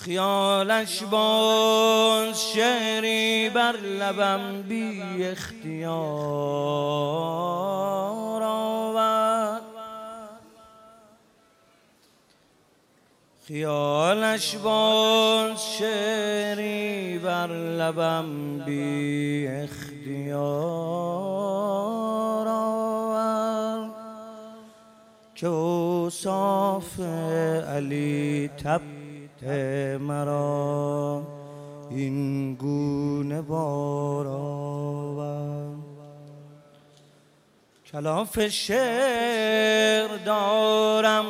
خیالش باز شعری بر لبم بی اختیار آورد. خیالش باز شعری بر لبم بی اختیار آورد که اوصاف علی تب مرا این گونه بار آورد. کلاف شعر دارم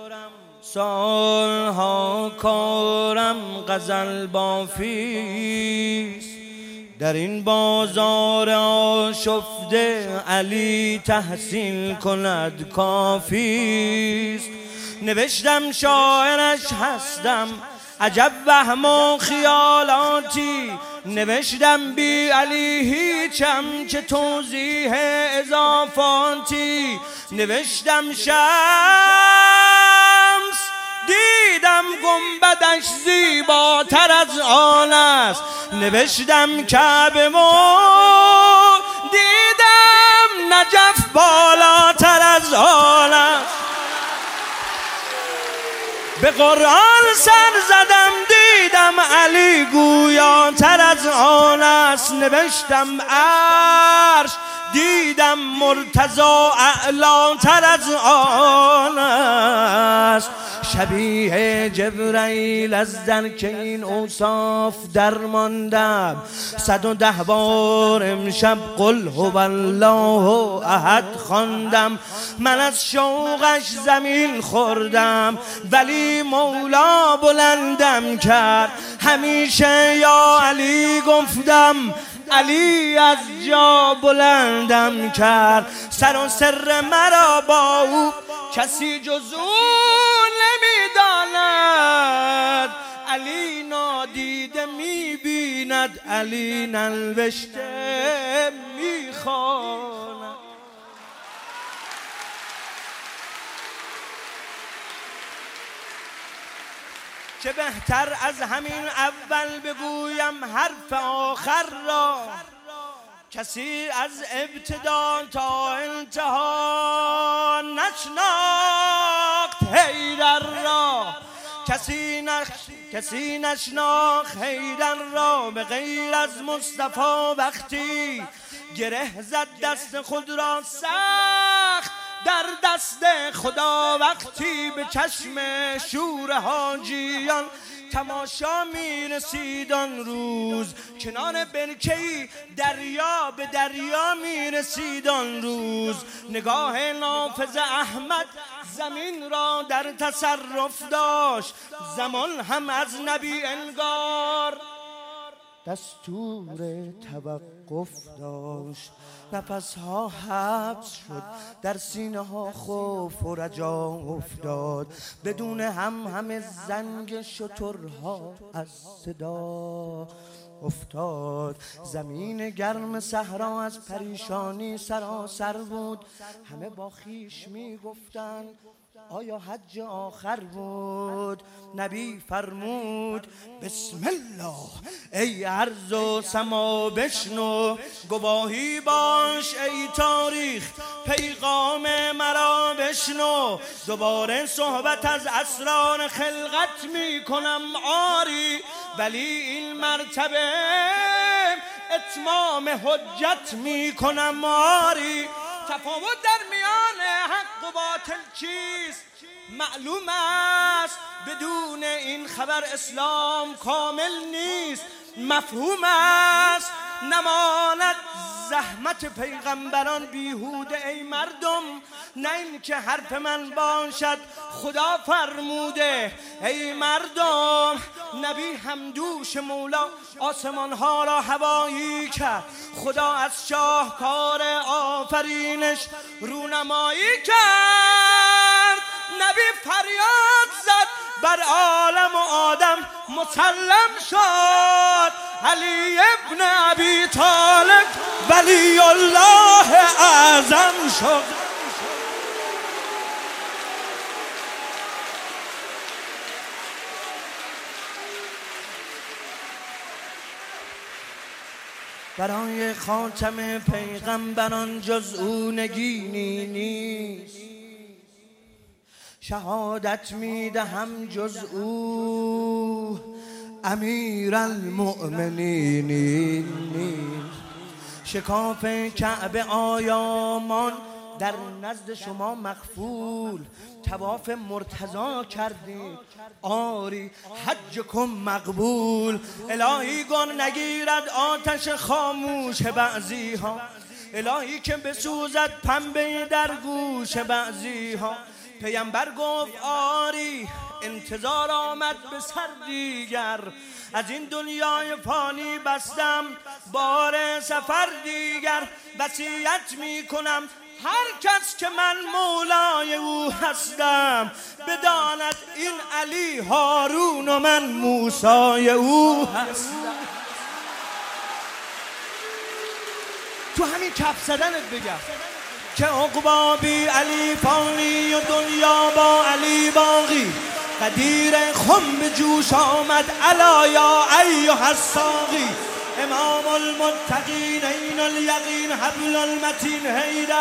سالها کارم غزل بافیست، در این بازار آشفته علی تحصیل کند کافیست. نوشتم شاعرش هستم عجب وهم و خیالاتی، نوشتم بی علی هیچم که توضیح اضافاتی. نوشتم شمس دیدم گنبدش زیباتر از آن است، نوشتم کعبه و دیدم نجف بالاتر از آن است. به قرآن سر زدم دیدم علی گویاتر از آن است، نوشتم عرش دیدم مرتضی اعلاتر از آن است. شبیه جبرائیل از درک این اوصاف درماندم، 110 بار امشب قل هو الله احد خواندم. من از شوقش زمین خوردم ولی مولا بلندم کرد، همیشه یا علی گفتم علی از جا بلندم کرد. سر و سر مرا با او کسی جز او نمیداند، علی نادیده میبیند، علی ننوشته میخواند. چه بهتر از همین اول بگویم حرف آخر را، کسی از ابتدا تا انتها نشناخت حیدر را، کسی نشناخت حیدر را به غیر از مصطفی. وقتی گره زد دست خود را سخت در دست خدا، وقتی به چشم شور حاجیان تماشا می رسید آن روز، کنار برکه‌ای دریا به دریا می رسید آن روز. نگاه نافذ احمد زمین را در تصرف داشت، زمان هم از نبی انگار دستور توقف داشت. نفسها حبس شد، در سینه ها خوف و رجا افتاد، بدون همه زنگ شترها از صدا افتاد. زمین گرم صحرا از پریشانی سراسر بود، همه با خویش می گفتند آیا حج آخر بود؟ نبی فرمود بسم الله ای ارض و سما بشنو، گواهی باش ای تاریخ پیغام مرا بشنو. دوباره صحبت از اسرار خلقت می کنم آری، ولی این مرتبه اتمام حجت می کنم آری. تفاوت در میان حق و باطل چیست؟ معلوم است بدون این خبر اسلام کامل نیست. مفهوم است نماند زحمت پیغمبران بیهوده ای مردم، نه این که حرف من باشد خدا فرموده. ای مردم نبی همدوش مولا آسمان ها را هوایی کرد، خدا از شاهکار آفرینش رونمایی کرد. نبی فریاد زد بر عالم و آدم مسلم شد، علی ابن ابی طالب ولی الله اعظم شد. برای خاتم پیغمبران جز او نگینی نیست. شهادت میدهم جز او امیرالمؤمنین نیست. شکاف کعبه آیامان در نزد شما مغفول، طواف مرتضا کردی آری حجکم مقبول. الهی گل نگیرد آتش خاموش بعضی ها، الهی که بسوزد پنبه در گوش بعضی ها. پیامبر گفت آری انتظار آمد به سر دیگر، از این دنیای فانی بستم بار سفر دیگر. وصیت می کنم هر کس که من مولای او هستم، بداند این علی هارون و من موسی او هستم. تو همین کف زدنت بگم که عقبا بی علی فانی و دنیا با علی باقی. قدیر خم به جوش آمد الا یا ایها الساقی. امام المتقین عین الیقین حبل المتین حیدر.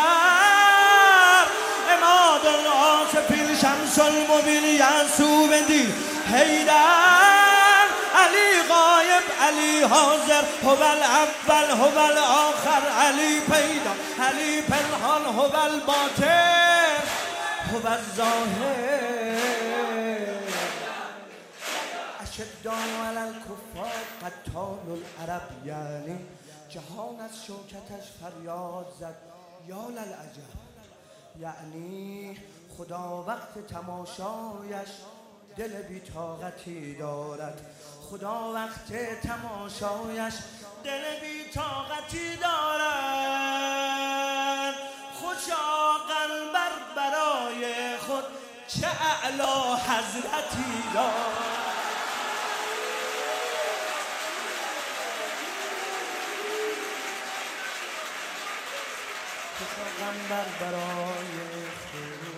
اماد العاصفین شمس المبین یعصوب دین حیدر. علی غایب علی حاضر، هو الاول هو الاخر علی پیدا علی پنهان، هو الباطن هو الظاهر. اشداء علی الکفار قتال العرب، یعنی جهان از شوکتش فریاد زد یا للعجب. یعنی خدا وقت تماشایش دل بی‌طاقتی دارد. خدا وقت تماشایش دل بی‌طاقتی دارد. خوشا قلبر برای خود چه اعلی حضرتی دارد. خوشا قلبر برای خود